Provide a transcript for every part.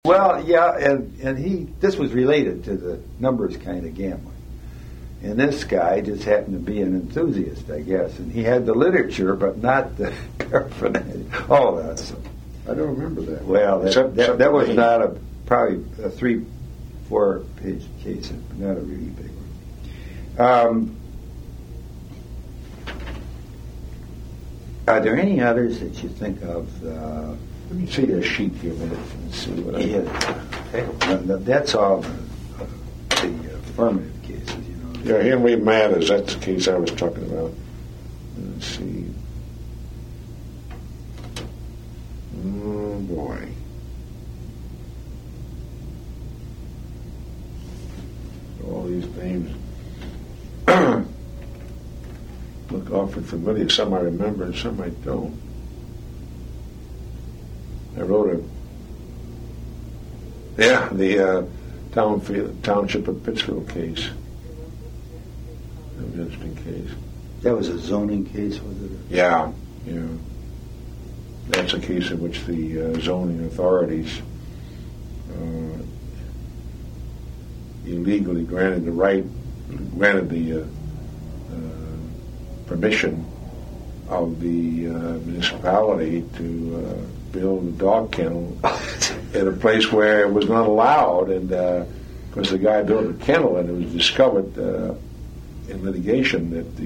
Well, yeah, and this was related to the numbers kind of gambling. And this guy just happened to be an enthusiast, I guess. And he had the literature, but not the paraphernalia. Oh, that's... I don't remember that. Well, that was not probably a 3-4 page case, but not a really big one. Are there any others that you think of? Let me see your sheet here a minute and see what I have. That's all the affirmative cases, you know. Yeah, Henry Matters, that's the case I was talking about. Let's see. Oh, boy. All these names look awfully familiar. Some I remember and some I don't. I wrote the Township of Pittsfield case. That was an interesting case. That was a zoning case, was it? Yeah. That's a case in which the zoning authorities illegally granted the permission of the municipality to build a dog kennel in a place where it was not allowed, and because the guy built a kennel, and it was discovered in litigation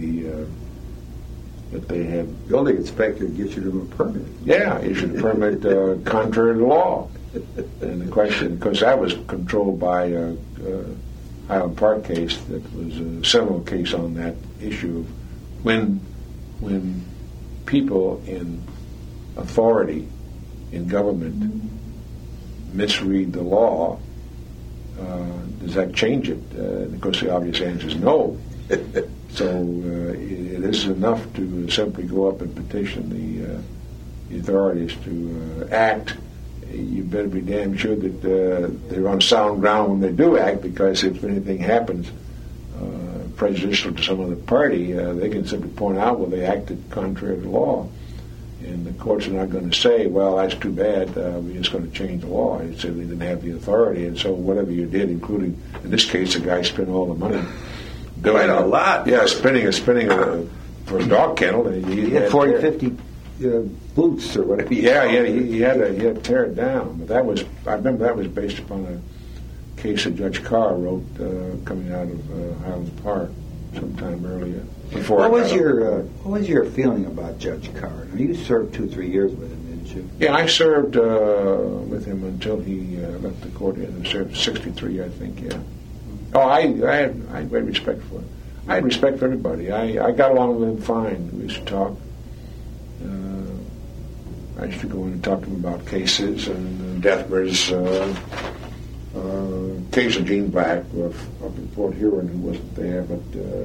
that they had building inspector get you a permit. Yeah, issued a permit contrary to law. And the question, because that was controlled by a Highland Park case that was a seminal case on that issue of when people in authority in government misread the law, does that change it? And of course the obvious answer is no. So it isn't enough to simply go up and petition the authorities to act. You better be damn sure that they're on sound ground when they do act, because if anything happens prejudicial to some other party, they can simply point out, well, they acted contrary to law. And the courts are not going to say, well, that's too bad, we're just going to change the law. They say they didn't have the authority, and so whatever you did, including, in this case, the guy spent all the money. Quite a lot. Yeah, spending for a dog kennel. He had 40, 50 boots or whatever. Yeah, he had to tear it down. But I remember that was based upon a case that Judge Carr wrote coming out of Highland Park sometime earlier. What was your feeling about Judge Carr? Now, you served 2-3 years with him, didn't you? Yeah, I served with him until he left the court. He served 63, I think. Yeah. Oh, I had great respect for him. I had respect for everybody. I got along with him fine. We used to talk. I used to go in and talk to him about cases and Dethmer's case of Gene Black up in Port Huron, who wasn't there, but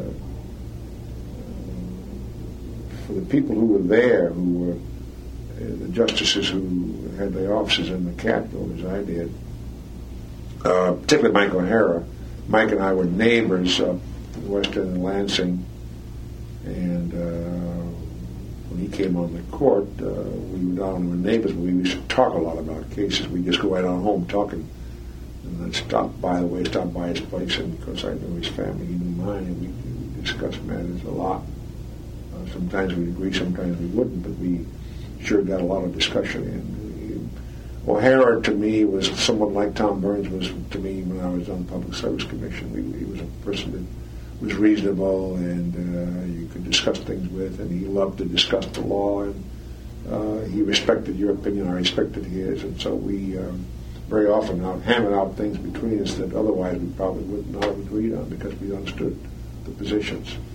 for the people who were there, who were the justices who had their offices in the Capitol, as I did, particularly Mike O'Hara. Mike and I were neighbors up in West End and Lansing, and when he came on the court, we were down, we were neighbors, but we used to talk a lot about cases. We'd just go right on home talking, and I'd stop by his place, and because I knew his family, he knew mine, and we discussed matters a lot. Sometimes we'd agree, sometimes we wouldn't, but we sure got a lot of discussion in. O'Hara, to me, was someone like Tom Burns was to me when I was on the Public Service Commission. He was a person that was reasonable, and you could discuss things with, and he loved to discuss the law, and he respected your opinion, I respected his, and so we very often hammered out things between us that otherwise we probably would not have agreed on, because we understood the positions.